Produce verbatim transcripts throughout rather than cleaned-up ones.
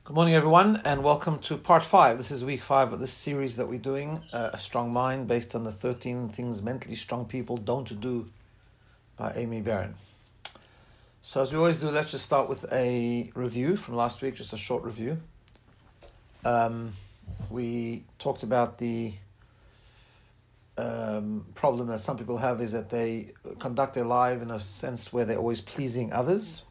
Good morning, everyone, and welcome to part five. This is week five of this series that we're doing, uh, A Strong Mind, based on the thirteen Things Mentally Strong People Don't Do by Amy Barron. So as we always do, let's just start with a review from last week, just a short review. Um, we talked about the um, problem that some people have is that they conduct their life in a sense where they're always pleasing others.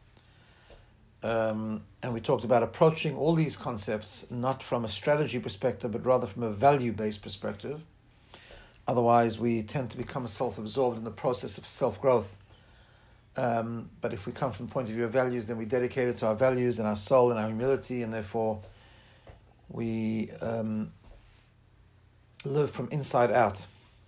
Um, and we talked about approaching all these concepts not from a strategy perspective, but rather from a value-based perspective. Otherwise, we tend to become self-absorbed in the process of self-growth. Um, but if we come from the point of view of values, then we dedicate it to our values and our soul and our humility, and therefore we um, live from inside out.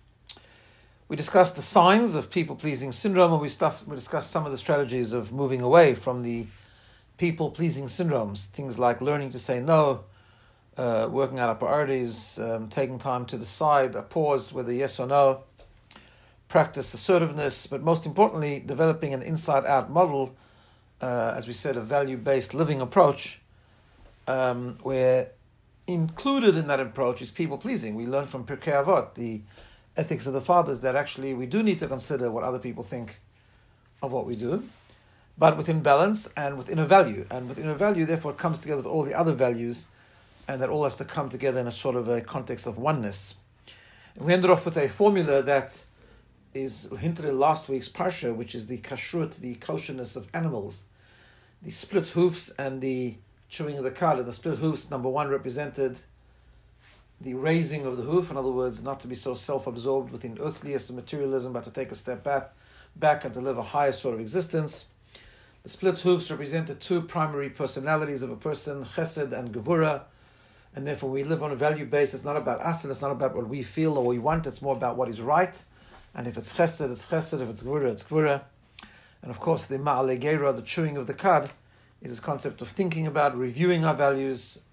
We discussed the signs of people-pleasing syndrome, and we, stuff, we discussed some of the strategies of moving away from the people-pleasing syndromes, things like learning to say no, uh, working out our priorities, um, taking time to decide, a pause with a yes or no, practice assertiveness, but most importantly, developing an inside-out model, uh, as we said, a value-based living approach, um, where included in that approach is people-pleasing. We learned from Pirkei Avot, the ethics of the fathers, that actually we do need to consider what other people think of what we do, but within balance and within a value. And within a value, therefore, it comes together with all the other values, and that all has to come together in a sort of a context of oneness. And we ended off with a formula that is hinted in last week's parsha, which is the kashrut, the kosherness of animals. The split hoofs and the chewing of the cud. And the split hoofs, number one, represented the raising of the hoof. In other words, not to be so self-absorbed within earthliness and materialism, but to take a step back, back and to live a higher sort of existence. The split hoofs represented two primary personalities of a person, chesed and gevura, and therefore we live on a value base. It's not about us, and it's not about what we feel or we want, it's more about what is right. And if it's chesed, it's chesed, if it's gevura, it's gevura. And of course the ma'ale gera, the chewing of the cud, is this concept of thinking about, reviewing our values,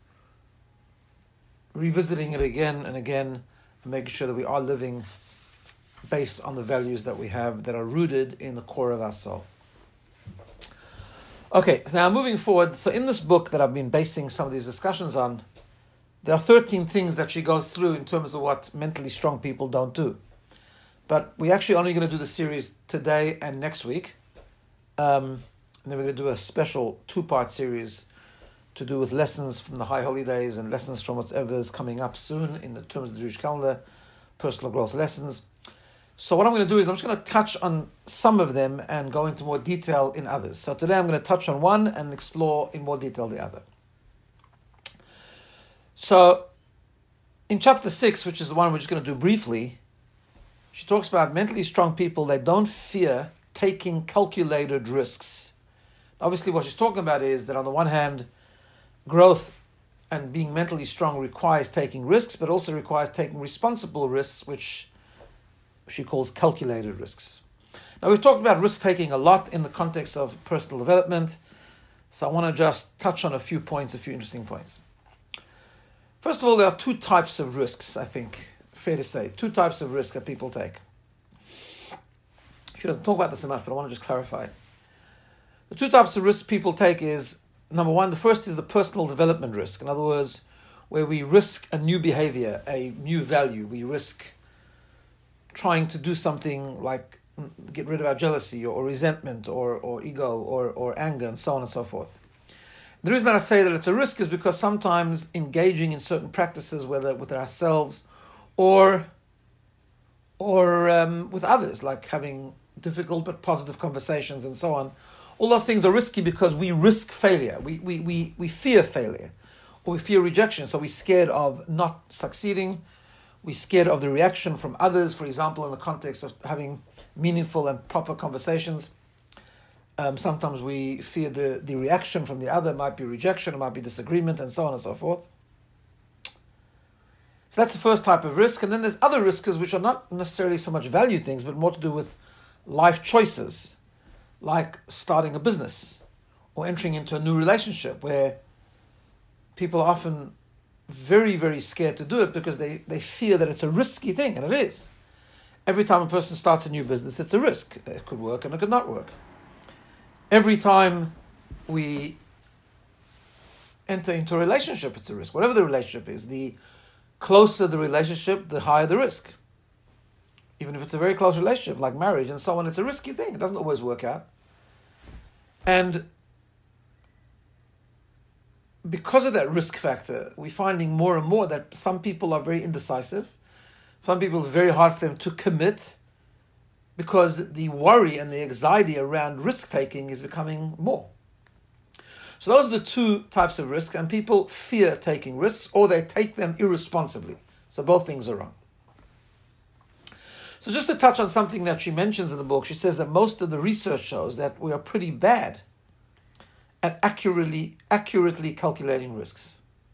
revisiting it again and again, and making sure that we are living based on the values that we have that are rooted in the core of our soul. Okay, now moving forward, so in this book that I've been basing some of these discussions on, there are thirteen things that she goes through in terms of what mentally strong people don't do. But we're actually only going to do the series today and next week. Um, and then we're going to do a special two-part series to do with lessons from the high holy days and lessons from whatever is coming up soon in the terms of the Jewish calendar, personal growth lessons. So what I'm going to do is I'm just going to touch on some of them and go into more detail in others. So today I'm going to touch on one and explore in more detail the other. So in chapter six, which is the one we're just going to do briefly, she talks about mentally strong people. They don't fear taking calculated risks. Obviously what she's talking about is that on the one hand, growth and being mentally strong requires taking risks, but also requires taking responsible risks, which she calls calculated risks. Now, we've talked about risk-taking a lot in the context of personal development, so I want to just touch on a few points, a few interesting points. First of all, there are two types of risks, I think, fair to say, two types of risks that people take. She doesn't talk about this so much, but I want to just clarify. The two types of risks people take is, number one, the first is the personal development risk. In other words, where we risk a new behavior, a new value. We risk trying to do something like get rid of our jealousy or, or resentment or, or ego or, or anger and so on and so forth. The reason that I say that it's a risk is because sometimes engaging in certain practices, whether with ourselves or, or um, with others, like having difficult but positive conversations and so on, all those things are risky because we risk failure. We, we, we, we fear failure or we fear rejection, so we're scared of not succeeding. We're scared of the reaction from others, for example, in the context of having meaningful and proper conversations. Um, sometimes we fear the, the reaction from the other. It might be rejection, it might be disagreement, and so on and so forth. So that's the first type of risk. And then there's other risks which are not necessarily so much value things, but more to do with life choices, like starting a business or entering into a new relationship, where people are often very, very scared to do it because they, they fear that it's a risky thing, and it is. Every time a person starts a new business, it's a risk. It could work and it could not work. Every time we enter into a relationship, it's a risk. Whatever the relationship is, the closer the relationship, the higher the risk. Even if it's a very close relationship, like marriage and so on, it's a risky thing. It doesn't always work out. And because of that risk factor, we're finding more and more that some people are very indecisive. Some people, it's very hard for them to commit because the worry and the anxiety around risk-taking is becoming more. So those are the two types of risks, and people fear taking risks or they take them irresponsibly. So both things are wrong. So just to touch on something that she mentions in the book, she says that most of the research shows that we are pretty bad at accurately accurately calculating risks.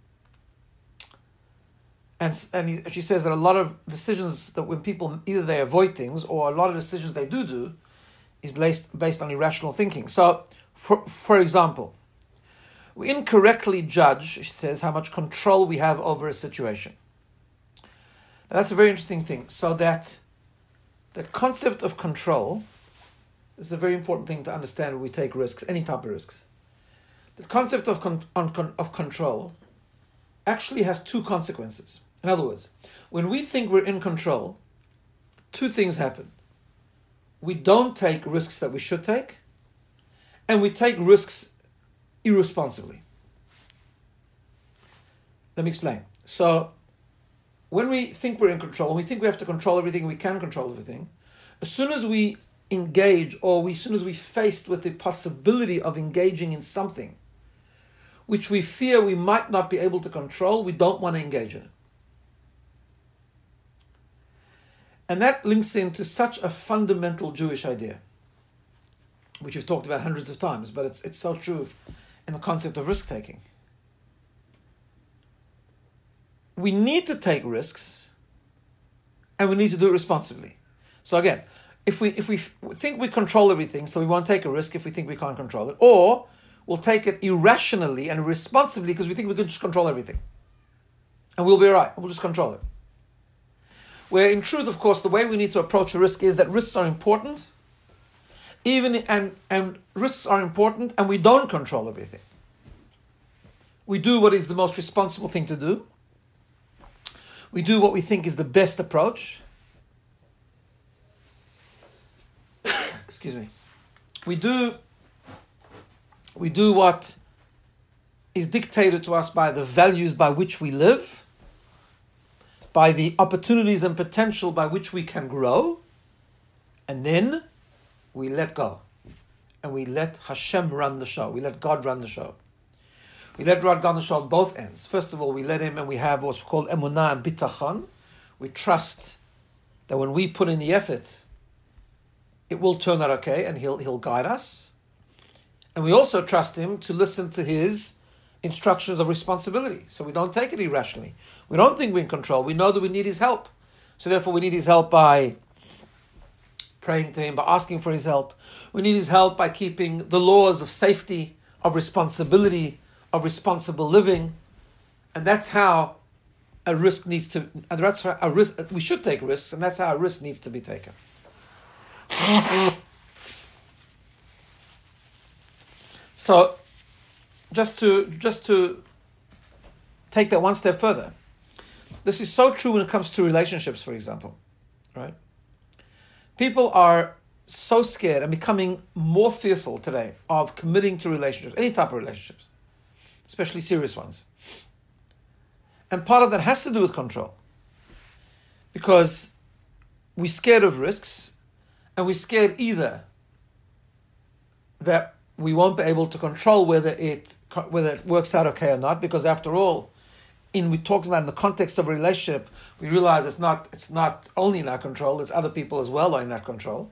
And, and she says that a lot of decisions that when people, either they avoid things or a lot of decisions they do do is based, based on irrational thinking. So, for, for example, we incorrectly judge, she says, how much control we have over a situation. Now, that's a very interesting thing. So that the concept of control is a very important thing to understand when we take risks, any type of risks. The concept of con- on, of control actually has two consequences. In other words, when we think we're in control, two things happen. We don't take risks that we should take, and we take risks irresponsibly. Let me explain. So, when we think we're in control, when we think we have to control everything, we can control everything, as soon as we engage, or we, as soon as we're faced with the possibility of engaging in something which we fear we might not be able to control, we don't want to engage in it. And that links into such a fundamental Jewish idea, which we've talked about hundreds of times, but it's it's so true in the concept of risk-taking. We need to take risks, and we need to do it responsibly. So again, if we if we think we control everything, so we won't take a risk if we think we can't control it, or we'll take it irrationally and irresponsibly because we think we can just control everything. And we'll be all right, we'll just control it. Where in truth, of course, the way we need to approach a risk is that risks are important, even and, and risks are important, and we don't control everything. We do what is the most responsible thing to do. We do what we think is the best approach. Excuse me. We do We do what is dictated to us by the values by which we live, by the opportunities and potential by which we can grow, and then we let go. And we let Hashem run the show. We let God run the show. We let God run the show on both ends. First of all, we let Him, and we have what's called emunah and bitachon. We trust that when we put in the effort, it will turn out okay, and He'll He'll guide us. And we also trust Him to listen to His instructions of responsibility. So we don't take it irrationally. We don't think we're in control. We know that we need His help. So therefore we need His help by praying to Him, by asking for His help. We need His help by keeping the laws of safety, of responsibility, of responsible living. And that's how a risk needs to, and that's how a risk, we should take risks, and that's how a risk needs to be taken. So, just to just to take that one step further, this is so true when it comes to relationships, for example, right? People are so scared and becoming more fearful today of committing to relationships, any type of relationships, especially serious ones. And part of that has to do with control, because we're scared of risks, and we're scared either that we won't be able to control whether it whether it works out okay or not, because after all, in we talked about in the context of a relationship, we realize it's not it's not only in our control, it's other people as well are in that control.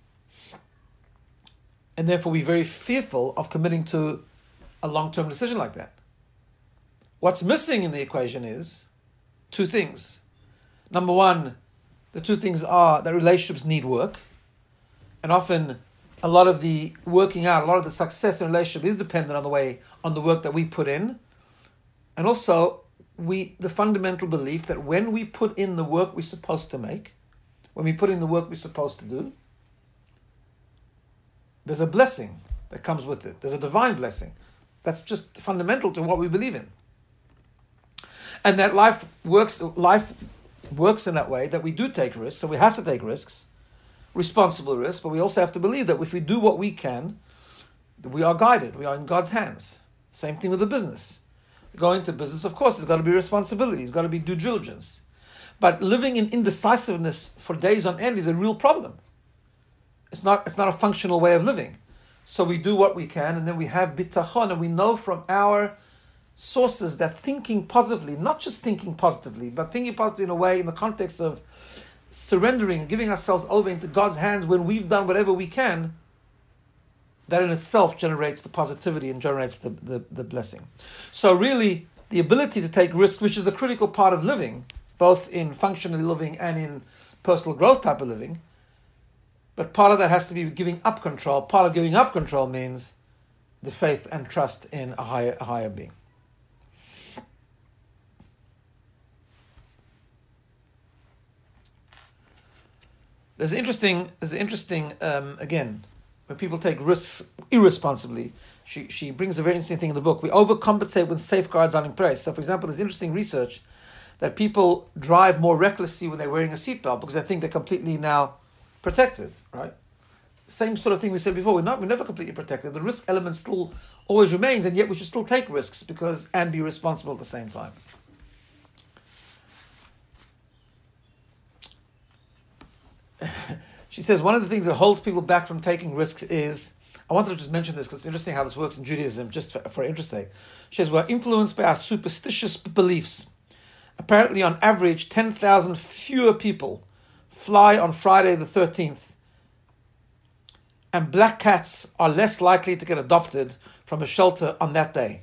And therefore we're very fearful of committing to a long-term decision like that. What's missing in the equation is two things. Number one, the two things are that relationships need work, and often a lot of the working out, a lot of the success in a relationship is dependent on the way, on the work that we put in. And also, we the fundamental belief that when we put in the work we're supposed to make, when we put in the work we're supposed to do, there's a blessing that comes with it. There's a divine blessing That's just fundamental to what we believe in. And that life works life works in that way that we do take risks, so we have to take risks, responsible risks, but we also have to believe that if we do what we can, we are guided, we are in God's hands. Same thing with the business. Going to business, of course, there's got to be responsibility, there's got to be due diligence. But living in indecisiveness for days on end is a real problem. It's not, it's not a functional way of living. So we do what we can, and then we have bitachon, and we know from our sources that thinking positively, not just thinking positively, but thinking positively in a way, in the context of surrendering and giving ourselves over into God's hands when we've done whatever we can, that in itself generates the positivity and generates the, the, the blessing. So really, the ability to take risks, which is a critical part of living, both in functional living and in personal growth type of living, but part of that has to be giving up control. Part of giving up control means the faith and trust in a higher, a higher being. There's interesting, there's interesting, um, again, when people take risks irresponsibly, she, she brings a very interesting thing in the book. We overcompensate when safeguards aren't in place. So, for example, there's interesting research that people drive more recklessly when they're wearing a seatbelt because they think they're completely now protected, right? Same sort of thing we said before. We're not, we're never completely protected. The risk element still always remains, and yet we should still take risks because and be responsible at the same time. She says one of the things that holds people back from taking risks is, I wanted to just mention this because it's interesting how this works in Judaism, just for, for interest's sake. She says we're influenced by our superstitious beliefs. Apparently, on average, ten thousand fewer people fly on Friday the thirteenth, and black cats are less likely to get adopted from a shelter on that day.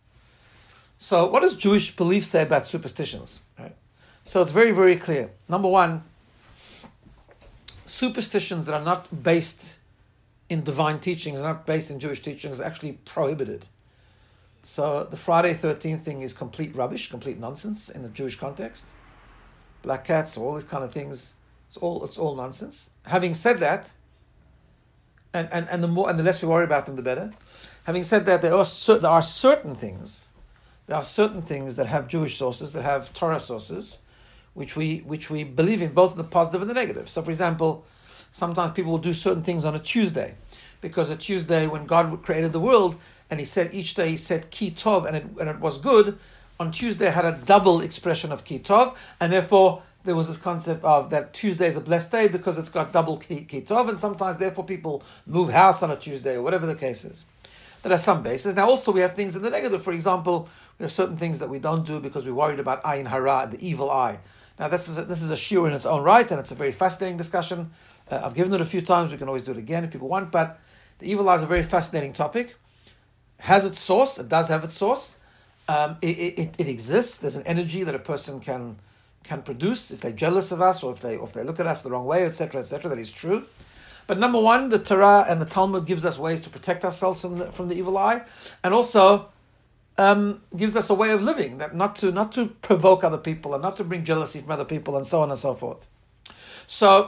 So what does Jewish belief say about superstitions? Right? So it's very, very clear. Number one, superstitions that are not based in divine teachings, are not based in Jewish teachings, are actually prohibited. So the Friday thirteenth thing is complete rubbish, complete nonsense in the Jewish context. Black cats, all these kind of things, it's all it's all nonsense. Having said that, and, and, and the more and the less we worry about them, the better. Having said that, there are cer- there are certain things, there are certain things that have Jewish sources, that have Torah sources, which we which we believe in, both in the positive and the negative. So, for example, sometimes people will do certain things on a Tuesday, because a Tuesday, when God created the world, and He said each day He said Ki Tov, and it and it was good. On Tuesday had a double expression of Ki Tov, and therefore there was this concept of that Tuesday is a blessed day because it's got double Ki, ki Tov, and sometimes therefore people move house on a Tuesday or whatever the case is. That has some basis. Now also we have things in the negative. For example, we have certain things that we don't do because we're worried about ayin hara, the evil eye. Now this is a, this is a shiur in its own right, and it's a very fascinating discussion. Uh, I've given it a few times. We can always do it again if people want. But the evil eye is a very fascinating topic. Has its source. It does have its source. Um, it, it it exists. There's an energy that a person can can produce if they're jealous of us, or if they or if they look at us the wrong way, et cetera, et cetera. That is true. But number one, the Torah and the Talmud gives us ways to protect ourselves from the, from the evil eye, and also um, gives us a way of living, that not to not to provoke other people and not to bring jealousy from other people, and so on and so forth. So,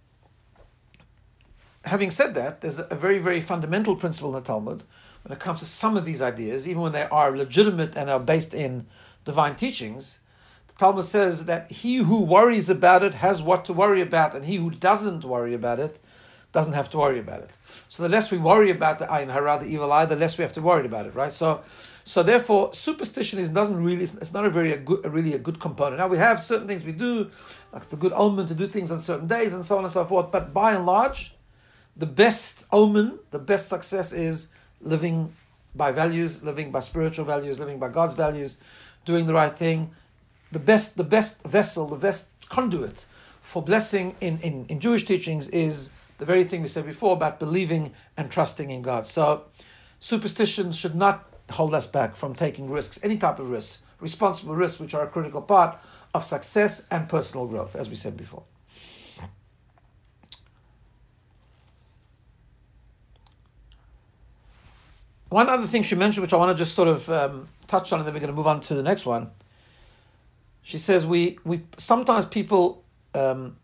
having said that, there's a very, very fundamental principle in the Talmud when it comes to some of these ideas, even when they are legitimate and are based in divine teachings. The Talmud says that he who worries about it has what to worry about, and he who doesn't worry about it doesn't have to worry about it. So the less we worry about the ayin hara, the evil eye, the less we have to worry about it, right? So, so therefore, superstition is doesn't really. It's not a very a good, a really a good component. Now we have certain things we do, like it's a good omen to do things on certain days, and so on and so forth. But by and large, the best omen, the best success is living by values, living by spiritual values, living by God's values, doing the right thing. The best, the best vessel, the best conduit for blessing in, in, in Jewish teachings is the very thing we said before about believing and trusting in God. So superstition should not hold us back from taking risks, any type of risks, responsible risks, which are a critical part of success and personal growth, as we said before. One other thing she mentioned, which I want to just sort of um, touch on, and then we're going to move on to the next one. She says we we sometimes people um,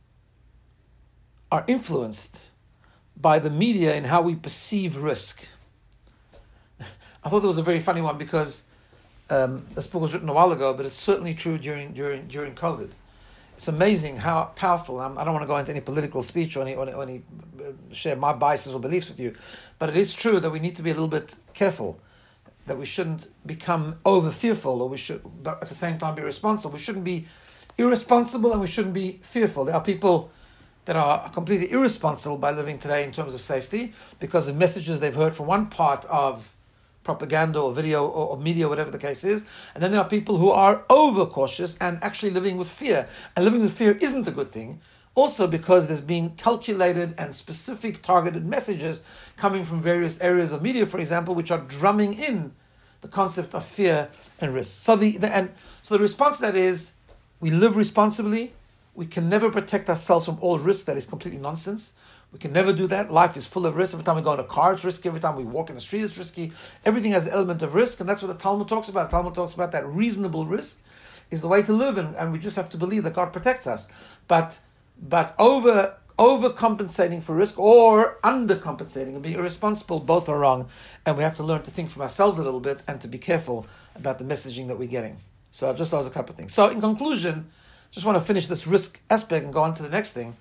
are influenced by the media in how we perceive risk. I thought that was a very funny one because um, this book was written a while ago, but it's certainly true during during during COVID. It's amazing how powerful. I'm, I don't want to go into any political speech or any, or any, or any uh, share my biases or beliefs with you, but it is true that we need to be a little bit careful, that we shouldn't become over fearful, or we should, but at the same time, be responsible. We shouldn't be irresponsible, and we shouldn't be fearful. There are people that are completely irresponsible by living today in terms of safety because of messages they've heard from one part of propaganda or video or, or media, whatever the case is. And then there are people who are overcautious and actually living with fear. And living with fear isn't a good thing. Also because there's been calculated and specific targeted messages coming from various areas of media, for example, which are drumming in the concept of fear and risk. So the, the and so the response to that is we live responsibly. We can never protect ourselves from all risk. That is completely nonsense. We can never do that. Life is full of risk. Every time we go in a car, it's risky. Every time we walk in the street, it's risky. Everything has an element of risk, and that's what the Talmud talks about. The Talmud talks about that reasonable risk is the way to live, and, and we just have to believe that God protects us. But but over overcompensating for risk or undercompensating and being irresponsible, both are wrong, and we have to learn to think for ourselves a little bit and to be careful about the messaging that we're getting. So just those a couple of things. So in conclusion, just want to finish this risk aspect and go on to the next thing.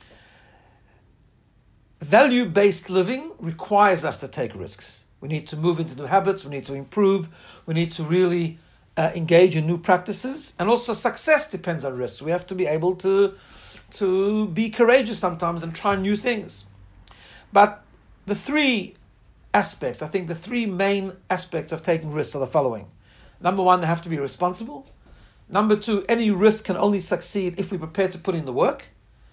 Value-based living requires us to take risks. We need to move into new habits. We need to improve. We need to really uh, engage in new practices. And also success depends on risks. We have to be able to, to be courageous sometimes and try new things. But the three aspects, I think the three main aspects of taking risks are the following. Number one, they have to be responsible. Number two, any risk can only succeed if we're prepared to put in the work.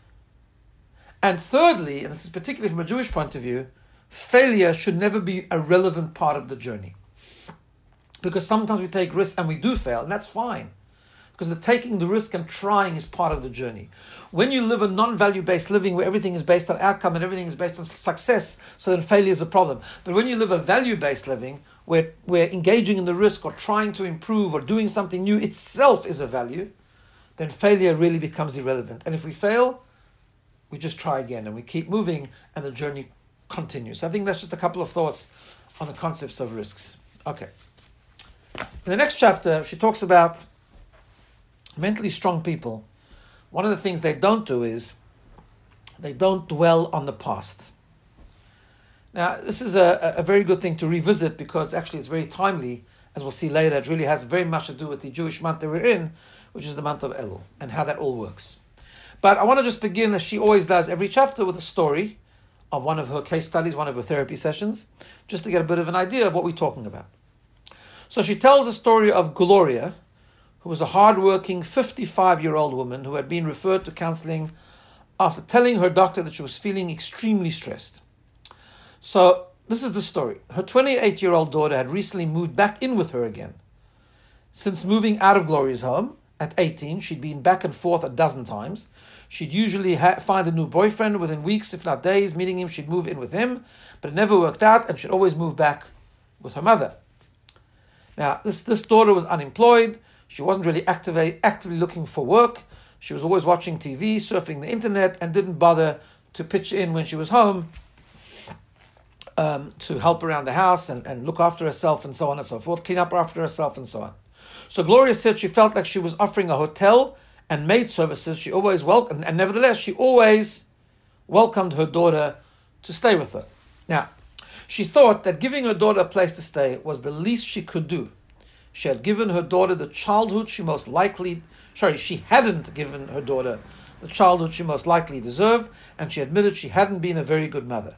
And thirdly, and this is particularly from a Jewish point of view, failure should never be a relevant part of the journey. Because sometimes we take risks and we do fail, and that's fine. Because the taking the risk and trying is part of the journey. When you live a non-value-based living where everything is based on outcome and everything is based on success, so then failure is a problem. But when you live a value-based living where, where engaging in the risk or trying to improve or doing something new itself is a value, then failure really becomes irrelevant. And if we fail, we just try again and we keep moving and the journey continues. I think that's just a couple of thoughts on the concepts of risks. Okay. In the next chapter, she talks about mentally strong people. One of the things they don't do is they don't dwell on the past. Now, this is a, a very good thing to revisit because actually it's very timely, as we'll see later. It really has very much to do with the Jewish month that we're in, which is the month of Elul, and how that all works. But I want to just begin, as she always does, every chapter with a story of one of her case studies, one of her therapy sessions, just to get a bit of an idea of what we're talking about. So she tells the story of Gloria, who was a hard-working fifty-five-year-old woman who had been referred to counseling after telling her doctor that she was feeling extremely stressed. So this is the story. Her twenty-eight-year-old daughter had recently moved back in with her again. Since moving out of Gloria's home, at eighteen, she'd been back and forth a dozen times. She'd usually ha- find a new boyfriend within weeks, if not days. Meeting him, she'd move in with him, but it never worked out, and she'd always move back with her mother. Now, this, this daughter was unemployed. She wasn't really activate, actively looking for work. She was always watching T V, surfing the internet, and didn't bother to pitch in when she was home um, to help around the house and, and look after herself and so on and so forth, clean up after herself and so on. So Gloria said she felt like she was offering a hotel and maid services. She always welcomed, and nevertheless, she always welcomed her daughter to stay with her. Now, she thought that giving her daughter a place to stay was the least she could do. She had given her daughter the childhood she most likely, sorry, she hadn't given her daughter the childhood she most likely deserved, and she admitted she hadn't been a very good mother.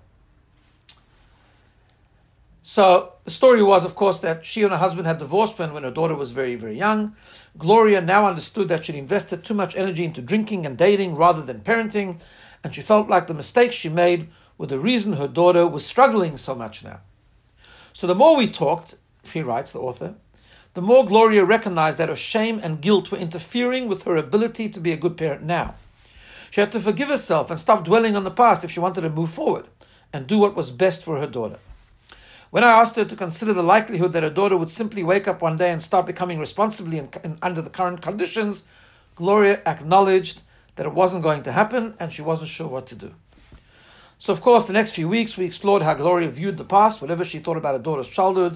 So the story was, of course, that she and her husband had divorced when, when her daughter was very, very young. Gloria now understood that she'd invested too much energy into drinking and dating rather than parenting, and she felt like the mistakes she made were the reason her daughter was struggling so much now. So the more we talked, she writes, the author, the more Gloria recognized that her shame and guilt were interfering with her ability to be a good parent now. She had to forgive herself and stop dwelling on the past if she wanted to move forward and do what was best for her daughter. When I asked her to consider the likelihood that her daughter would simply wake up one day and start becoming responsibly in, in, under the current conditions, Gloria acknowledged that it wasn't going to happen and she wasn't sure what to do. So, of course, the next few weeks we explored how Gloria viewed the past, whatever she thought about her daughter's childhood.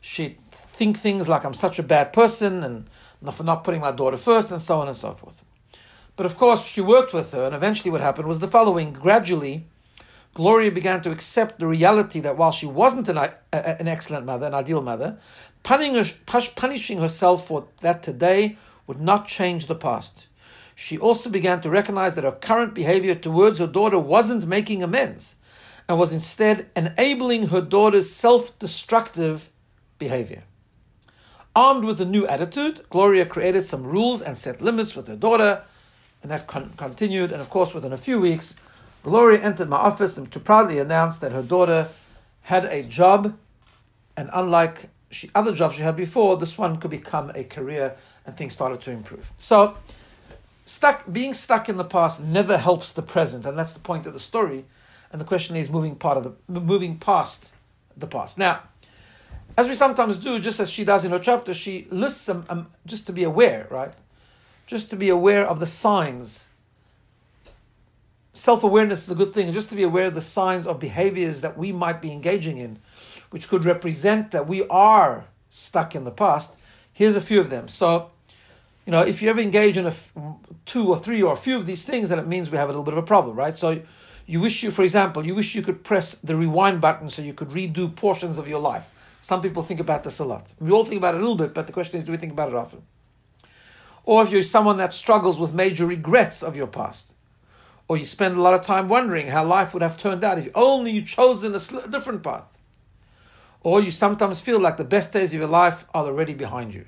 She'd think things like, I'm such a bad person, and for not putting my daughter first, and so on and so forth. But of course, she worked with her, and eventually what happened was the following. Gradually, Gloria began to accept the reality that while she wasn't an, an excellent mother, an ideal mother, punishing herself for that today would not change the past. She also began to recognize that her current behavior towards her daughter wasn't making amends, and was instead enabling her daughter's self-destructive behavior. Armed with a new attitude, Gloria created some rules and set limits with her daughter, and that con- continued. And of course, within a few weeks, Gloria entered my office and to proudly announce that her daughter had a job, and unlike she, other jobs she had before, this one could become a career, and things started to improve. So, stuck, being stuck in the past never helps the present, and that's the point of the story. And the question is moving part of the moving past the past. Now, as we sometimes do, just as she does in her chapter, she lists some, um, just to be aware, right? Just to be aware of the signs. Self-awareness is a good thing, just to be aware of the signs of behaviors that we might be engaging in, which could represent that we are stuck in the past. Here's a few of them. So, you know, if you ever engage in a f- two or three or a few of these things, then it means we have a little bit of a problem, right? So, you wish you, for example, you wish you could press the rewind button so you could redo portions of your life. Some people think about this a lot. We all think about it a little bit, but the question is, do we think about it often? Or if you're someone that struggles with major regrets of your past, or you spend a lot of time wondering how life would have turned out if only you'd chosen a sl- different path. Or you sometimes feel like the best days of your life are already behind you.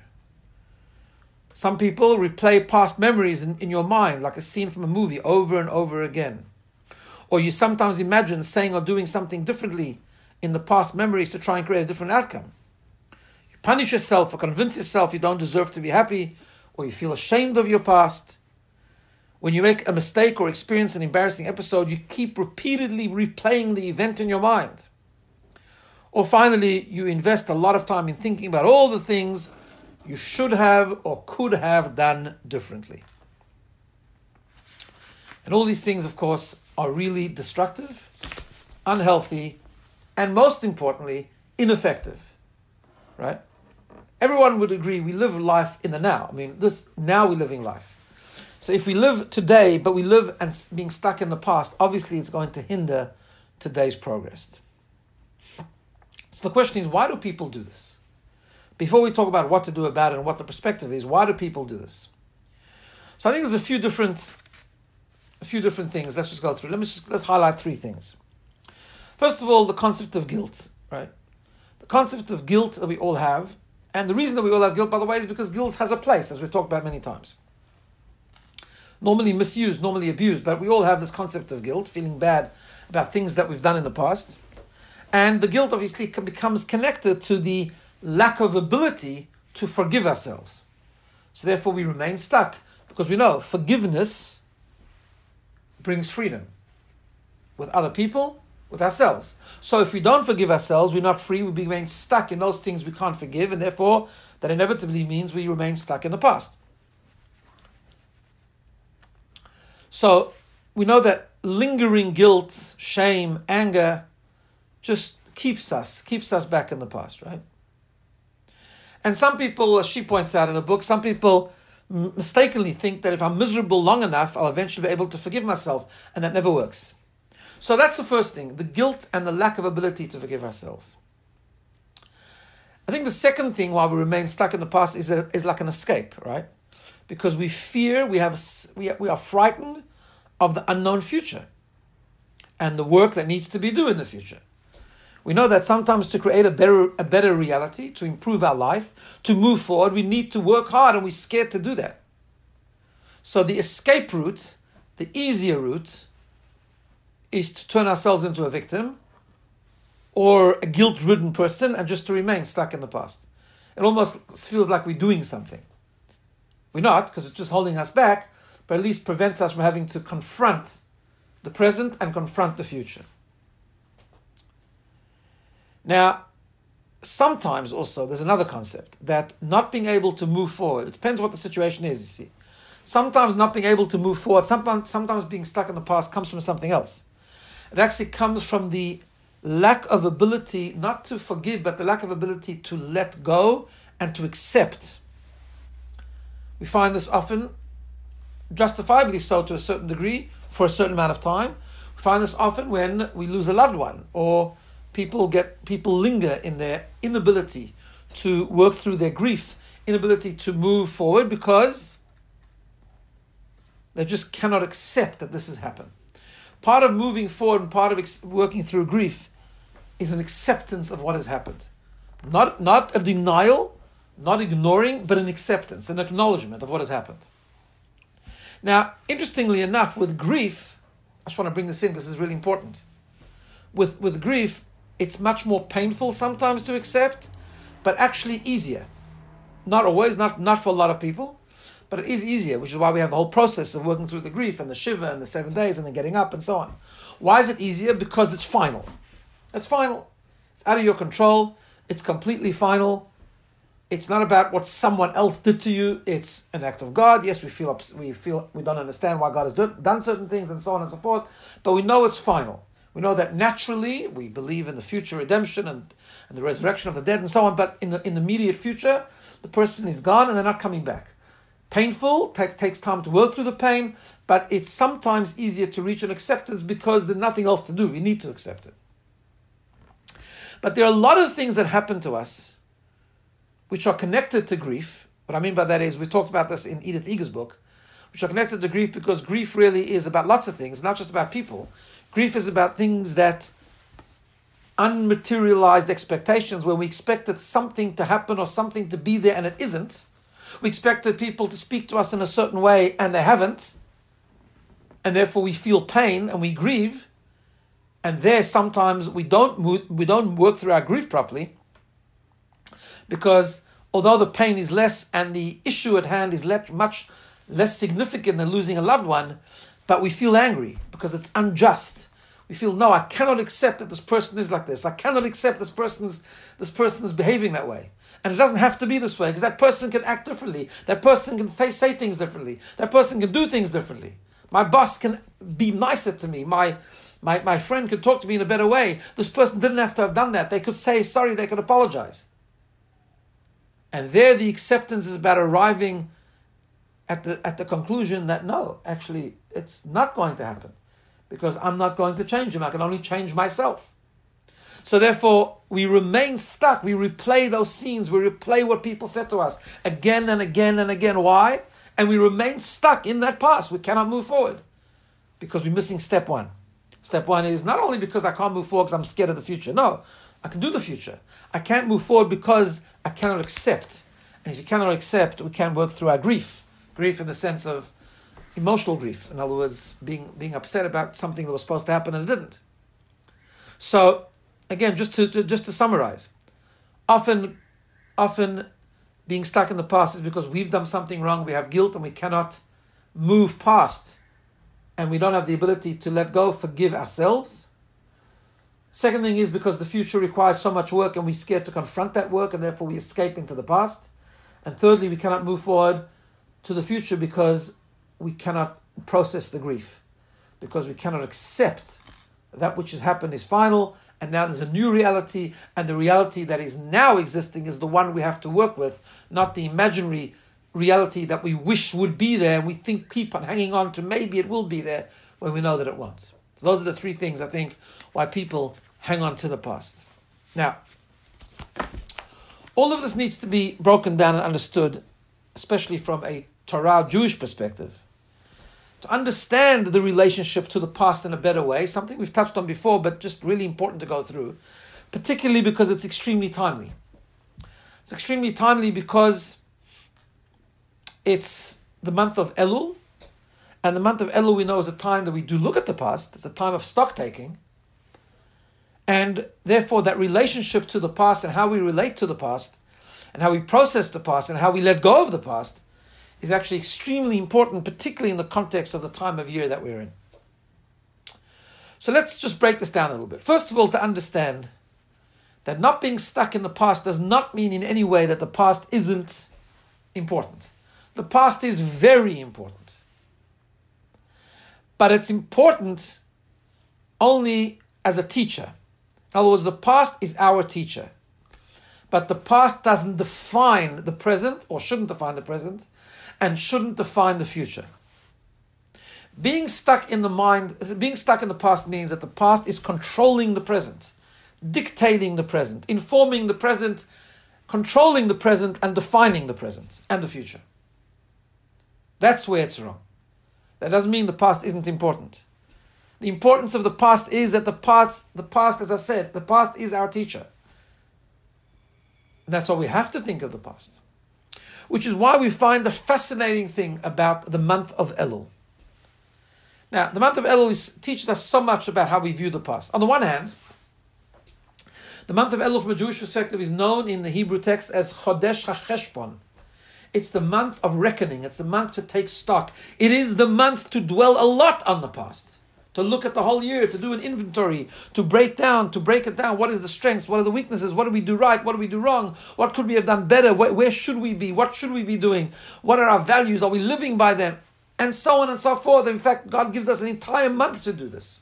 Some people replay past memories in, in your mind, like a scene from a movie, over and over again. Or you sometimes imagine saying or doing something differently in the past memories to try and create a different outcome. You punish yourself or convince yourself you don't deserve to be happy, or you feel ashamed of your past. When you make a mistake or experience an embarrassing episode, you keep repeatedly replaying the event in your mind. Or finally, you invest a lot of time in thinking about all the things you should have or could have done differently. And all these things, of course, are really destructive, unhealthy, and most importantly, ineffective. Right? Everyone would agree we live life in the now. I mean, this now we're living life. So if we live today, but we live and being stuck in the past, obviously it's going to hinder today's progress. So the question is, why do people do this? Before we talk about what to do about it and what the perspective is, why do people do this? So I think there's a few different, a few different things. Let's just go through. Let me just let's highlight three things. First of all, the concept of guilt, right? The concept of guilt that we all have, and the reason that we all have guilt, by the way, is because guilt has a place, as we've talked about many times. Normally misused, normally abused, but we all have this concept of guilt, feeling bad about things that we've done in the past. And the guilt obviously becomes connected to the lack of ability to forgive ourselves. So therefore we remain stuck, because we know forgiveness brings freedom with other people, with ourselves. So if we don't forgive ourselves, we're not free, we remain stuck in those things we can't forgive, and therefore that inevitably means we remain stuck in the past. So we know that lingering guilt, shame, anger just keeps us, keeps us back in the past, right? And some people, as she points out in the book, some people mistakenly think that if I'm miserable long enough, I'll eventually be able to forgive myself, and that never works. So that's the first thing, the guilt and the lack of ability to forgive ourselves. I think the second thing why we remain stuck in the past is a, is like an escape, right? Because we fear, we have we we are frightened of the unknown future and the work that needs to be done in the future. We know that sometimes to create a better a better reality, to improve our life, to move forward, we need to work hard, and we're scared to do that. So the escape route, the easier route, is to turn ourselves into a victim or a guilt-ridden person and just to remain stuck in the past. It almost feels like we're doing something. We're not, because it's just holding us back, but at least prevents us from having to confront the present and confront the future. Now, sometimes also there's another concept, that not being able to move forward, it depends what the situation is, you see. Sometimes not being able to move forward, sometimes, sometimes being stuck in the past comes from something else. It actually comes from the lack of ability not to forgive, but the lack of ability to let go and to accept. We find this often, justifiably so to a certain degree, for a certain amount of time. We find this often when we lose a loved one, or people get people linger in their inability to work through their grief, inability to move forward because they just cannot accept that this has happened. Part of moving forward and part of ex- working through grief is an acceptance of what has happened. Not, not a denial, not ignoring, but an acceptance, an acknowledgement of what has happened. Now, interestingly enough, with grief, I just want to bring this in because this is really important. With, with grief, it's much more painful sometimes to accept, but actually easier. Not always, not, not for a lot of people, but it is easier, which is why we have the whole process of working through the grief and the shiva and the seven days and then getting up and so on. Why is it easier? Because it's final. It's final. It's out of your control. It's completely final. It's not about what someone else did to you. It's an act of God. Yes, we feel we feel we don't understand why God has do, done certain things and so on and so forth, but we know it's final. We know that naturally we believe in the future redemption and, and the resurrection of the dead and so on, but in the in the immediate future, the person is gone and they're not coming back. Painful, takes takes time to work through the pain, but it's sometimes easier to reach an acceptance because there's nothing else to do. We need to accept it. But there are a lot of things that happen to us which are connected to grief. What I mean by that is, we talked about this in Edith Eger's book, which are connected to grief because grief really is about lots of things, not just about people. Grief is about things that unmaterialized expectations, where we expected something to happen or something to be there and it isn't. We expected people to speak to us in a certain way and they haven't. And therefore we feel pain and we grieve. And there sometimes we don't move, we don't work through our grief properly, because although the pain is less and the issue at hand is less, much less significant than losing a loved one, but we feel angry because it's unjust. We feel, no, I cannot accept that this person is like this. I cannot accept this person's this person's behaving that way. And it doesn't have to be this way, because that person can act differently. That person can th- say things differently. That person can do things differently. My boss can be nicer to me. My, my, my friend could talk to me in a better way. This person didn't have to have done that. They could say sorry. They could apologize. And there the acceptance is about arriving at the at the conclusion that no, actually, it's not going to happen, because I'm not going to change him. I can only change myself. So therefore, we remain stuck. We replay those scenes. We replay what people said to us again and again and again. Why? And we remain stuck in that past. We cannot move forward because we're missing step one. Step one is not only because I can't move forward because I'm scared of the future. No, I can do the future. I can't move forward because I cannot accept. And if you cannot accept, we can't work through our grief. Grief in the sense of emotional grief. In other words, being being upset about something that was supposed to happen and it didn't. So, again, just to, to just to summarize, often, often being stuck in the past is because we've done something wrong, we have guilt and we cannot move past, and we don't have the ability to let go, forgive ourselves. Second thing is because the future requires so much work and we're scared to confront that work, and therefore we escape into the past. And thirdly, we cannot move forward to the future because we cannot process the grief, because we cannot accept that which has happened is final, and now there's a new reality, and the reality that is now existing is the one we have to work with, not the imaginary reality that we wish would be there, and we think keep on hanging on to maybe it will be there when we know that it won't. So those are the three things, I think, why people hang on to the past. Now, all of this needs to be broken down and understood, especially from a Torah Jewish perspective. To understand the relationship to the past in a better way, something we've touched on before, but just really important to go through, particularly because it's extremely timely. It's extremely timely because it's the month of Elul, and the month of Elul we know is a time that we do look at the past. It's a time of stock taking, and therefore that relationship to the past and how we relate to the past and how we process the past and how we let go of the past is actually extremely important, particularly in the context of the time of year that we're in. So let's just break this down a little bit. First of all, to understand that not being stuck in the past does not mean in any way that the past isn't important. The past is very important. But it's important only as a teacher. In In other words, the past is our teacher. But the past doesn't define the present, or shouldn't define the present, and shouldn't define the future. Being stuck in the mind, being stuck in the past means that the past is controlling the present, dictating the present, informing the present, controlling the present, and defining the present and the future. That's where it's wrong. That doesn't mean the past isn't important. The importance of the past is that the past, the past, as I said, the past is our teacher. And that's why we have to think of the past. Which is why we find the fascinating thing about the month of Elul. Now, the month of Elul is, teaches us so much about how we view the past. On the one hand, the month of Elul from a Jewish perspective is known in the Hebrew text as Chodesh HaCheshbon. It's the month of reckoning. It's the month to take stock. It is the month to dwell a lot on the past. To look at the whole year, to do an inventory, to break down, to break it down. What is the strengths? What are the weaknesses? What do we do right? What do we do wrong? What could we have done better? Where, where should we be? What should we be doing? What are our values? Are we living by them? And so on and so forth. In fact, God gives us an entire month to do this.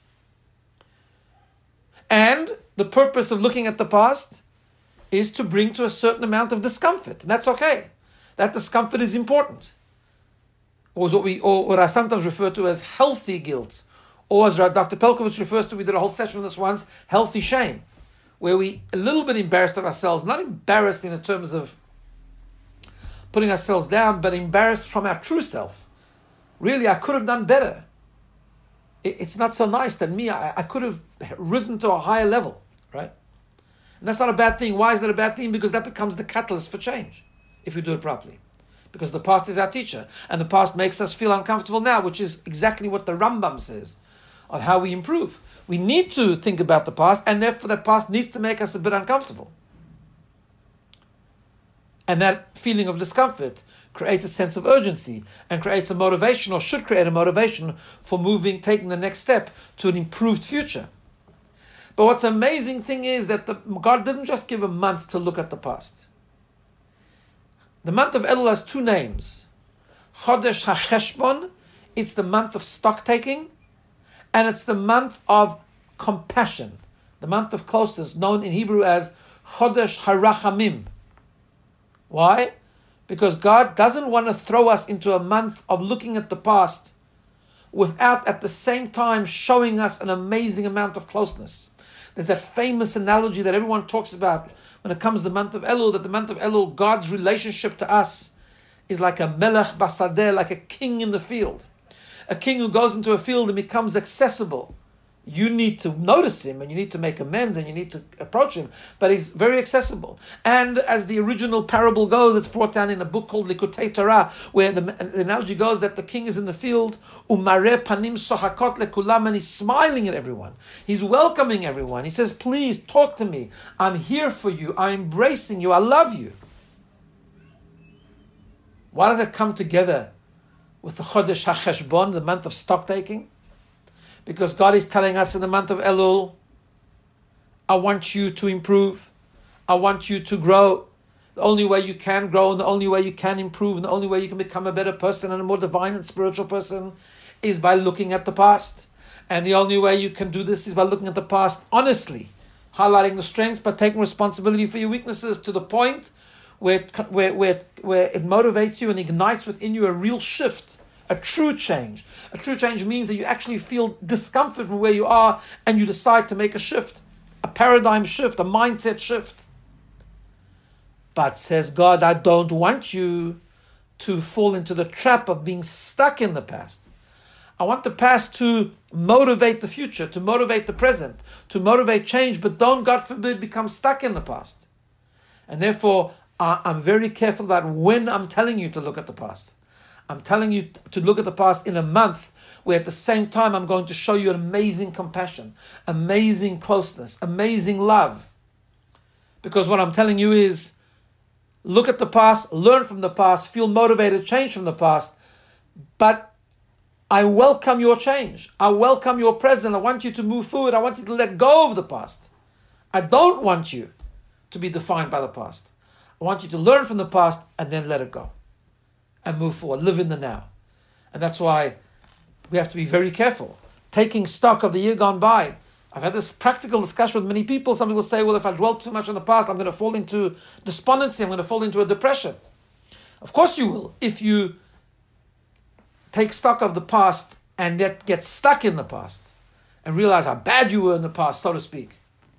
And the purpose of looking at the past is to bring to a certain amount of discomfort. And that's okay. That discomfort is important. Or what we, or what I sometimes refer to as healthy guilt. Or as Doctor Pelkovich refers to, we did a whole session on this once, healthy shame. Where we a little bit embarrassed of ourselves, not embarrassed in the terms of putting ourselves down, but embarrassed from our true self. Really, I could have done better. It, it's not so nice that me, I, I could have risen to a higher level, right? And that's not a bad thing. Why is that a bad thing? Because that becomes the catalyst for change, if we do it properly. Because the past is our teacher, and the past makes us feel uncomfortable now, which is exactly what the Rambam says of how we improve. We need to think about the past, and therefore the past needs to make us a bit uncomfortable. And that feeling of discomfort creates a sense of urgency and creates a motivation, or should create a motivation for moving, taking the next step to an improved future. But what's amazing thing is that the, God didn't just give a month to look at the past. The month of Elul has two names. Chodesh HaCheshbon, it's the month of stock taking, and it's the month of compassion, the month of closeness, known in Hebrew as Chodesh HaRachamim. Why? Because God doesn't want to throw us into a month of looking at the past without at the same time showing us an amazing amount of closeness. There's that famous analogy that everyone talks about when it comes to the month of Elul, that the month of Elul, God's relationship to us is like a melech basadeh, like a king in the field. A king who goes into a field and becomes accessible. You need to notice him and you need to make amends and you need to approach him, but he's very accessible. And as the original parable goes, it's brought down in a book called Likutei Torah, where the, the analogy goes that the king is in the field, umareh panim sohakot lekulam, and he's smiling at everyone. He's welcoming everyone. He says, please talk to me. I'm here for you. I'm embracing you. I love you. Why does it come together with the Chodesh HaCheshbon, the month of stock taking? Because God is telling us in the month of Elul, I want you to improve. I want you to grow. The only way you can grow and the only way you can improve and the only way you can become a better person and a more divine and spiritual person is by looking at the past. And the only way you can do this is by looking at the past honestly, highlighting the strengths but taking responsibility for your weaknesses to the point where it, where, where, where it motivates you and ignites within you a real shift. A true change. A true change means that you actually feel discomfort from where you are and you decide to make a shift, a paradigm shift, a mindset shift. But says God, I don't want you to fall into the trap of being stuck in the past. I want the past to motivate the future, to motivate the present, to motivate change, but don't, God forbid, become stuck in the past. And therefore, I'm very careful about when I'm telling you to look at the past. I'm telling you to look at the past in a month where at the same time I'm going to show you an amazing compassion, amazing closeness, amazing love. Because what I'm telling you is, look at the past, learn from the past, feel motivated, change from the past, but I welcome your change. I welcome your present. I want you to move forward. I want you to let go of the past. I don't want you to be defined by the past. I want you to learn from the past and then let it go. And move forward, live in the now. And that's why we have to be very careful. Taking stock of the year gone by. I've had this practical discussion with many people. Some people say, well, if I dwell too much on the past, I'm going to fall into despondency, I'm going to fall into a depression. Of course you will, if you take stock of the past and yet get stuck in the past and realize how bad you were in the past, so to speak.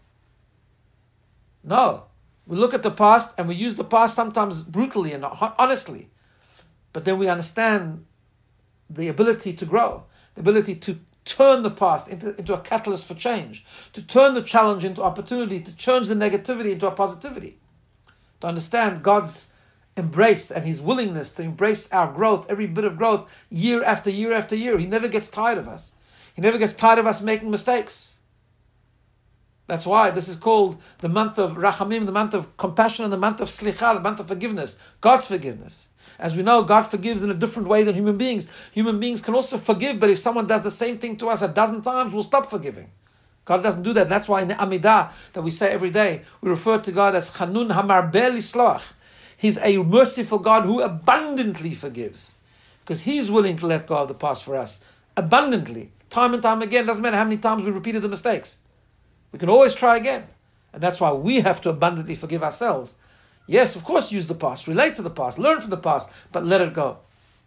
No. We look at the past and we use the past sometimes brutally and honestly. But then we understand the ability to grow, the ability to turn the past into, into a catalyst for change, to turn the challenge into opportunity, to change the negativity into a positivity, to understand God's embrace and His willingness to embrace our growth, every bit of growth, year after year after year. He never gets tired of us. He never gets tired of us making mistakes. That's why this is called the month of Rachamim, the month of compassion, and the month of Slicha, the month of forgiveness, God's forgiveness. As we know, God forgives in a different way than human beings. Human beings can also forgive, but if someone does the same thing to us a dozen times, we'll stop forgiving. God doesn't do that. That's why in the Amidah that we say every day, we refer to God as Chanun Hamarbeh Lisloach. He's a merciful God who abundantly forgives, because He's willing to let go of the past for us. Abundantly. Time and time again. Doesn't matter how many times we repeated the mistakes. We can always try again. And that's why we have to abundantly forgive ourselves. Yes, of course, use the past, relate to the past, learn from the past, but let it go.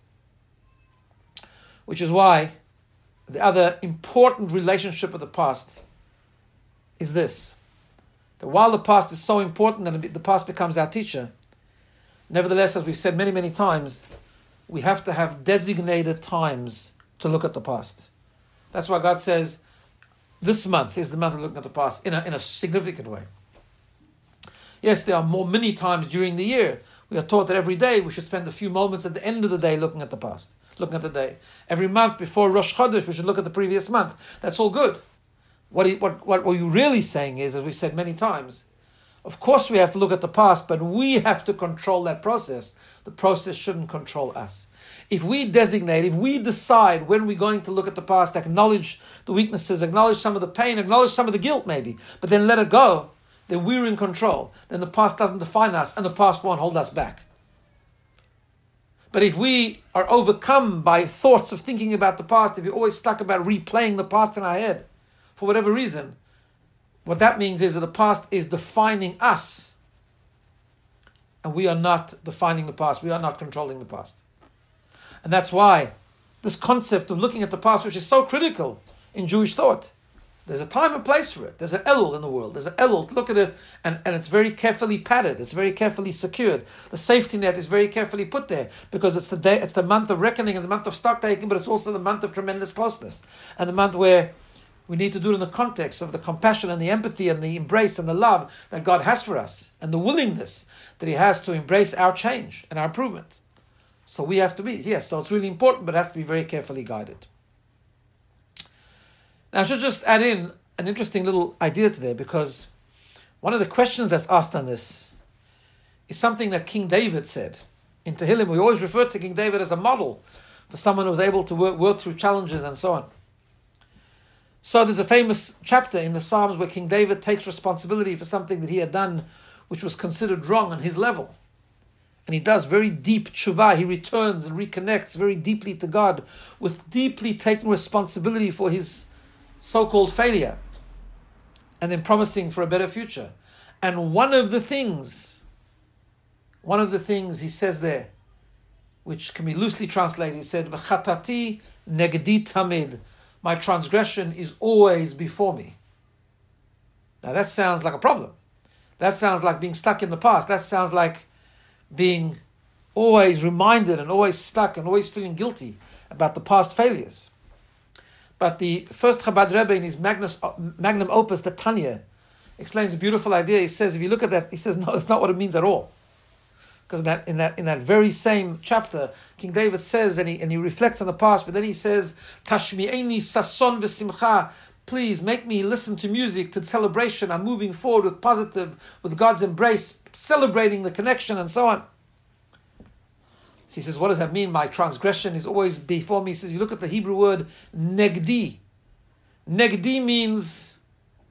Which is why the other important relationship with the past is this. That while the past is so important and the past becomes our teacher, nevertheless, as we've said many, many times, we have to have designated times to look at the past. That's why God says, this month is the month of looking at the past in a, in a significant way. Yes, there are more many times during the year. We are taught that every day we should spend a few moments at the end of the day looking at the past, looking at the day. Every month before Rosh Chodesh, we should look at the previous month. That's all good. What, he, what, what we're really saying is, as we've said many times, of course we have to look at the past, but we have to control that process. The process shouldn't control us. If we designate, if we decide when we're going to look at the past, acknowledge the weaknesses, acknowledge some of the pain, acknowledge some of the guilt maybe, but then let it go, then we're in control. Then the past doesn't define us and the past won't hold us back. But if we are overcome by thoughts of thinking about the past, if you're always stuck about replaying the past in our head, for whatever reason, what that means is that the past is defining us and we are not defining the past. We are not controlling the past. And that's why this concept of looking at the past, which is so critical in Jewish thought, there's a time and place for it. There's an elul in the world. There's an elul. Look at it, and, and it's very carefully padded. It's very carefully secured. The safety net is very carefully put there because it's the day, it's the month of reckoning and the month of stock taking, but it's also the month of tremendous closeness and the month where we need to do it in the context of the compassion and the empathy and the embrace and the love that God has for us and the willingness that He has to embrace our change and our improvement. So we have to be, yes, so it's really important, but it has to be very carefully guided. Now, I should just add in an interesting little idea today, because one of the questions that's asked on this is something that King David said. In Tehillim, we always refer to King David as a model for someone who was able to work, work through challenges and so on. So there's a famous chapter in the Psalms where King David takes responsibility for something that he had done which was considered wrong on his level. And he does very deep tshuva. He returns and reconnects very deeply to God with deeply taking responsibility for his so-called failure and then promising for a better future. And one of the things, one of the things he says there, which can be loosely translated, he said, V'chatati negdi tamid. My transgression is always before me. Now that sounds like a problem. That sounds like being stuck in the past. That sounds like being always reminded and always stuck and always feeling guilty about the past failures. But the first Chabad Rebbe in his Magnus, magnum opus, the Tanya, explains a beautiful idea. He says, if you look at that, he says, no, that's not what it means at all. Because in that, in that in that very same chapter, King David says, and he and he reflects on the past, but then he says, Tashmi'eni sason v'simcha, please make me listen to music, to celebration. I'm moving forward with positive, with God's embrace, celebrating the connection and so on. So he says, what does that mean? My transgression is always before me. He says, you look at the Hebrew word negdi. Negdi means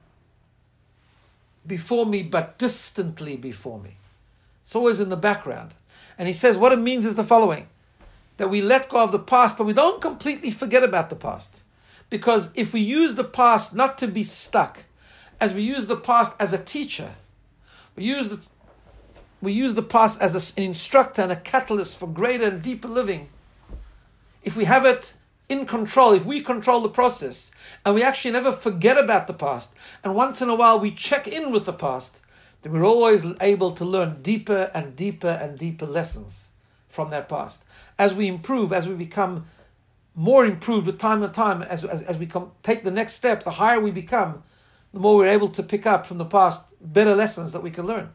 before me, but distantly before me. It's always in the background. And he says, what it means is the following, that we let go of the past, but we don't completely forget about the past. Because if we use the past not to be stuck, as we use the past as a teacher, we use the, we use the past as a, an instructor and a catalyst for greater and deeper living. If we have it in control, if we control the process, and we actually never forget about the past, and once in a while we check in with the past, then we're always able to learn deeper and deeper and deeper lessons from that past. As we improve, as we become more improved with time and time, as, as, as we come, take the next step, the higher we become, the more we're able to pick up from the past better lessons that we can learn.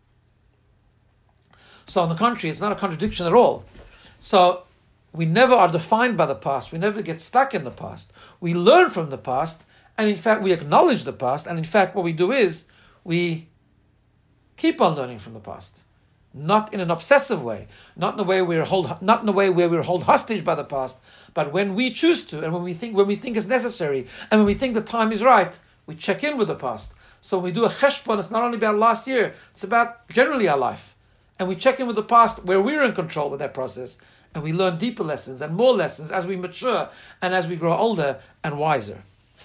So on the contrary, it's not a contradiction at all. So we never are defined by the past. We never get stuck in the past. We learn from the past, and in fact we acknowledge the past, and in fact what we do is we keep on learning from the past. Not in an obsessive way, not in a way we're hold, not in a way where we're held hostage by the past, but when we choose to, and when we think when we think it's necessary, and when we think the time is right, we check in with the past. So when we do a cheshbon, it's not only about last year; it's about generally our life, and we check in with the past where we're in control with that process, and we learn deeper lessons and more lessons as we mature and as we grow older and wiser.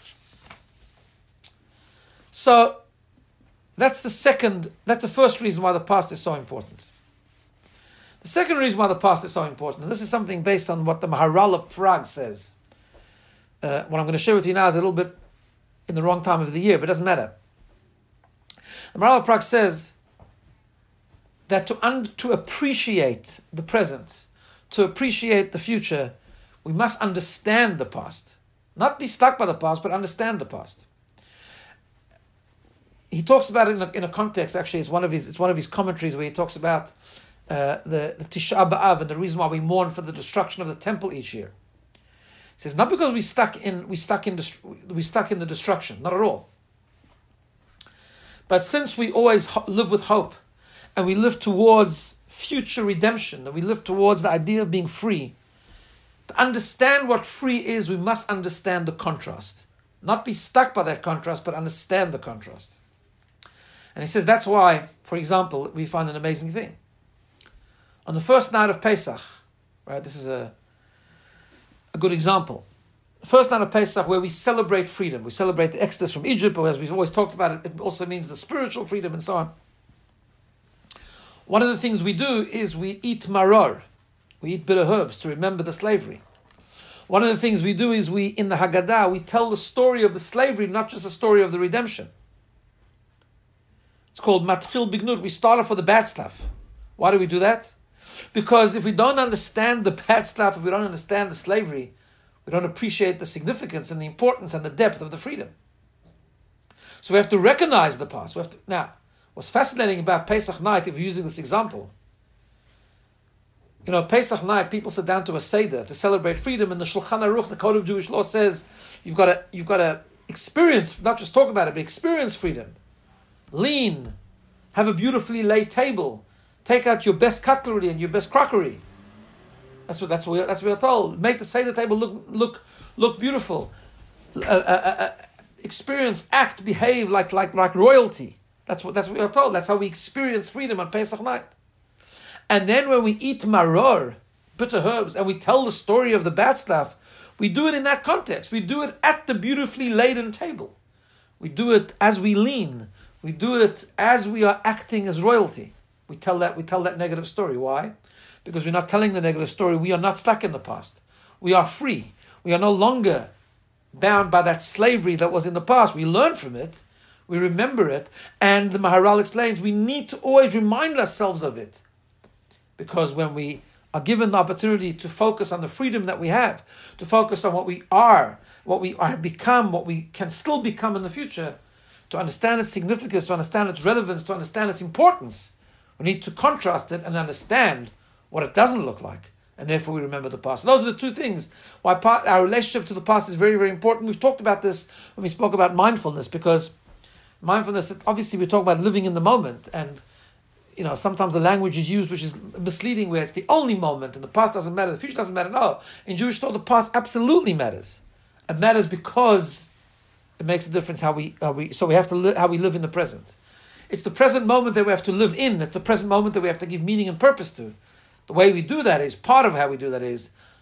So that's the second, that's the first reason why the past is so important. The second reason why the past is so important, and this is something based on what the Maharal of Prague says. Uh, what I'm going to share with you now is a little bit in the wrong time of the year, but it doesn't matter. The Maharal of Prague says that to, un- to appreciate the present, to appreciate the future, we must understand the past. Not be stuck by the past, but understand the past. He talks about it in a, in a context, actually, it's one of his it's one of his commentaries where he talks about uh, the, the Tisha B'Av and the reason why we mourn for the destruction of the temple each year. He says, not because we stuck in we stuck in we stuck in the destruction, not at all. But since we always ho- live with hope, and we live towards future redemption, and we live towards the idea of being free, to understand what free is, we must understand the contrast. Not be stuck by that contrast, but understand the contrast. And he says that's why, for example, we find an amazing thing. On the first night of Pesach, right, this is a, a good example. The first night of Pesach, where we celebrate freedom, we celebrate the exodus from Egypt, but as we've always talked about it, it also means the spiritual freedom and so on. One of the things we do is we eat maror, we eat bitter herbs to remember the slavery. One of the things we do is we, in the Haggadah, we tell the story of the slavery, not just the story of the redemption. It's called Matchil Bignut. We start off with the bad stuff. Why do we do that? Because if we don't understand the bad stuff, if we don't understand the slavery, we don't appreciate the significance and the importance and the depth of the freedom. So we have to recognize the past. We have to, now, what's fascinating about Pesach night, if you're using this example, you know, Pesach night, people sit down to a Seder to celebrate freedom, and the Shulchan Aruch, the Code of Jewish Law, says you've got to you've got to experience, not just talk about it, but experience freedom. Lean, have a beautifully laid table, take out your best cutlery and your best crockery. That's what that's what that's what we're told. Make the Seder table look look look beautiful. Uh, uh, uh, experience, act, behave like like like royalty. That's what that's what we're told. That's how we experience freedom on Pesach night. And then when we eat maror, bitter herbs, and we tell the story of the bad stuff, we do it in that context. We do it at the beautifully laden table. We do it as we lean. We do it as we are acting as royalty. We tell that we tell that negative story. Why? Because we're not telling the negative story. We are not stuck in the past. We are free. We are no longer bound by that slavery that was in the past. We learn from it. We remember it. And the Maharal explains we need to always remind ourselves of it. Because when we are given the opportunity to focus on the freedom that we have, to focus on what we are, what we are become, what we can still become in the future, to understand its significance, to understand its relevance, to understand its importance, we need to contrast it and understand what it doesn't look like. And therefore we remember the past. Those are the two things why part, our relationship to the past is very, very important. We've talked about this when we spoke about mindfulness, because mindfulness, obviously we talk about living in the moment, and you know, sometimes the language is used which is misleading, where it's the only moment and the past doesn't matter, the future doesn't matter. No, in Jewish thought, the past absolutely matters. It matters because it makes a difference how we, how we so we have to li- how we live in the present. It's the present moment that we have to live in. It's the present moment that we have to give meaning and purpose to. The way we do that is, part of how we do that is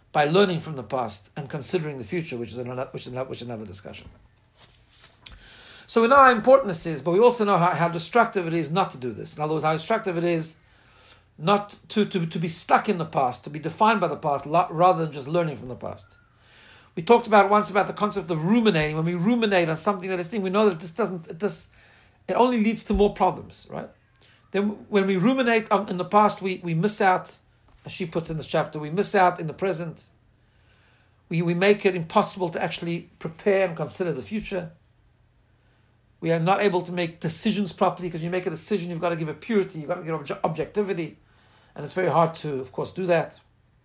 by learning from the past and considering the future, which is another, which is another, which is another discussion. So we know how important this is, but we also know how, how destructive it is not to do this. In other words, how destructive it is not to, to, to be stuck in the past, to be defined by the past, rather than just learning from the past. We talked about once about the concept of ruminating. When we ruminate on something that is thing, we know that this doesn't, it does, it only leads to more problems, right? Then when we ruminate on, in the past, we, we miss out, as she puts in this chapter, we miss out in the present. We, we make it impossible to actually prepare and consider the future. We are not able to make decisions properly, because you make a decision, you've got to give it purity, you've got to give obje- objectivity, and it's very hard to, of course, do that.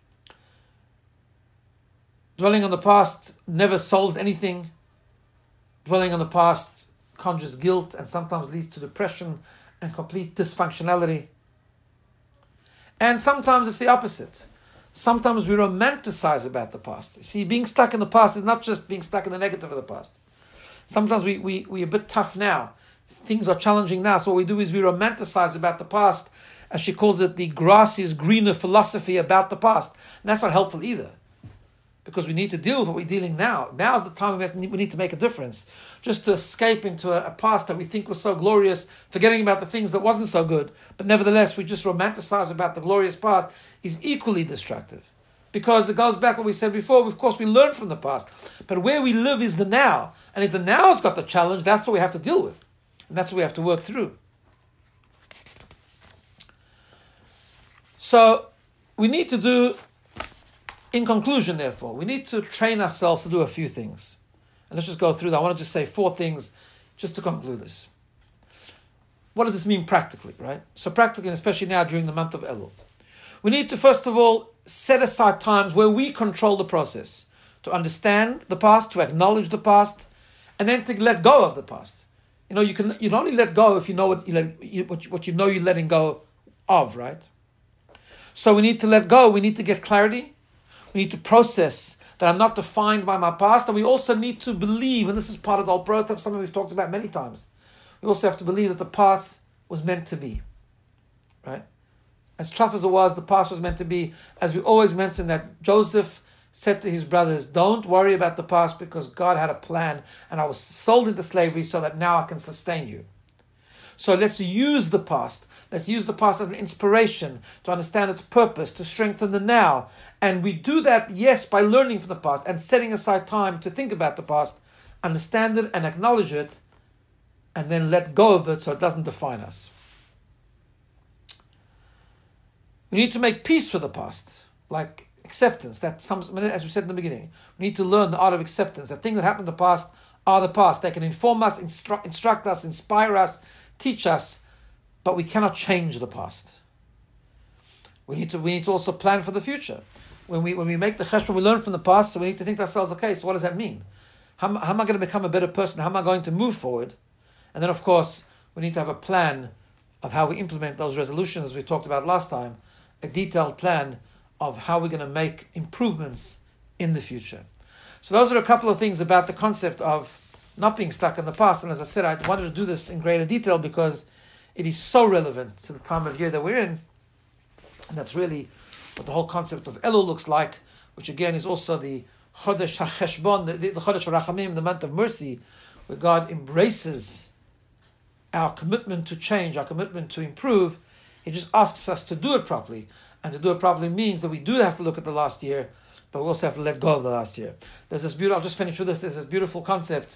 Dwelling on the past never solves anything. Dwelling on the past conjures guilt and sometimes leads to depression and complete dysfunctionality. And sometimes it's the opposite. Sometimes we romanticize about the past. See, being stuck in the past is not just being stuck in the negative of the past. Sometimes we, we, we're a bit tough now. Things are challenging now. So what we do is we romanticize about the past, as she calls it, the grass is greener philosophy about the past. And that's not helpful either, because we need to deal with what we're dealing now. Now's the time we, have to, we need to make a difference. Just to escape into a, a past that we think was so glorious, forgetting about the things that wasn't so good, but nevertheless we just romanticize about the glorious past, is equally destructive. Because it goes back to what we said before. Of course, we learn from the past, but where we live is the now. And if the now's got the challenge, that's what we have to deal with. And that's what we have to work through. So, we need to do, in conclusion, therefore, we need to train ourselves to do a few things. And let's just go through that. I want to just say four things just to conclude this. What does this mean practically, right? So practically, and especially now during the month of Elul, we need to, first of all, set aside times where we control the process, to understand the past, to acknowledge the past, and then to let go of the past. You know, you can you can only let go if you know what you let, you, what, you, what you know you're letting go of, right? So we need to let go. We need to get clarity. We need to process that I'm not defined by my past, and we also need to believe, and this is part of the whole process, something we've talked about many times. We also have to believe that the past was meant to be, right? As tough as it was, the past was meant to be. As we always mention, that Joseph said to his brothers, don't worry about the past, because God had a plan, and I was sold into slavery so that now I can sustain you. So let's use the past. Let's use the past as an inspiration to understand its purpose, to strengthen the now. And we do that, yes, by learning from the past and setting aside time to think about the past, understand it and acknowledge it, and then let go of it so it doesn't define us. We need to make peace with the past, like acceptance. That some, as we said in the beginning, we need to learn the art of acceptance. That things that happened in the past are the past. They can inform us, instru- instruct us, inspire us, teach us, but we cannot change the past. We need to we need to also plan for the future. When we when we make the cheshbon, we learn from the past, so we need to think to ourselves, okay, so what does that mean? How, how am I going to become a better person? How am I going to move forward? And then, of course, we need to have a plan of how we implement those resolutions, as we talked about last time, a detailed plan of how we're going to make improvements in the future. So those are a couple of things about the concept of not being stuck in the past. And as I said, I wanted to do this in greater detail because it is so relevant to the time of year that we're in. And that's really what the whole concept of Elul looks like, which again is also the Chodesh HaCheshbon, the, the Chodesh HaRachamim, the month of mercy, where God embraces our commitment to change, our commitment to improve. He just asks us to do it properly. And to do it properly means that we do have to look at the last year, but we also have to let go of the last year. There's this beautiful, I'll just finish with this, there's this beautiful concept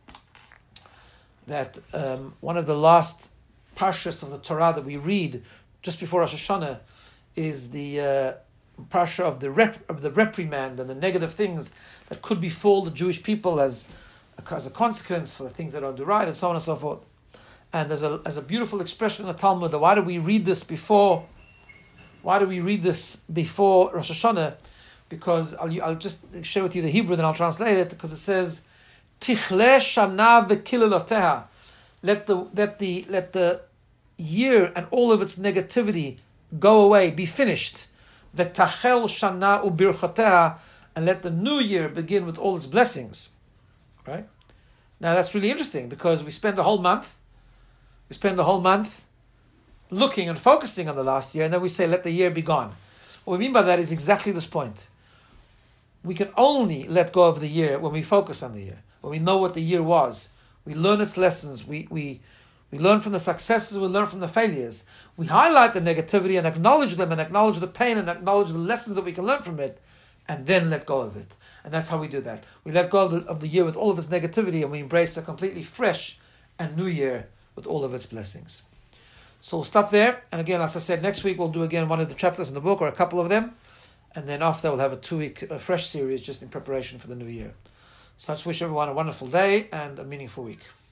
that um, one of the last parshas of the Torah that we read just before Rosh Hashanah is the uh, parsha of the, rep, of the reprimand and the negative things that could befall the Jewish people as a, as a consequence for the things that don't do right, and so on and so forth. And there's a, there's a beautiful expression in the Talmud that why do we read this before Why do we read this before Rosh Hashanah? Because I'll, I'll just share with you the Hebrew, then I'll translate it, because it says, Tichle shana v'kileloteha. Let the let the let the year and all of its negativity go away, be finished. V'tachel shana ubirchoteha, and let the new year begin with all its blessings. Right? Now that's really interesting, because we spend a whole month, we spend the whole month looking and focusing on the last year, and then we say, let the year be gone. What we mean by that is exactly this point. We can only let go of the year when we focus on the year, when we know what the year was. We learn its lessons. We we we learn from the successes. We learn from the failures. We highlight the negativity and acknowledge them and acknowledge the pain and acknowledge the lessons that we can learn from it, and then let go of it. And that's how we do that. We let go of the, of the year with all of its negativity, and we embrace a completely fresh and new year with all of its blessings. So we'll stop there. And again, as I said, next week we'll do again one of the chapters in the book or a couple of them. And then after that we'll have a two-week uh, fresh series just in preparation for the new year. So I just wish everyone a wonderful day and a meaningful week.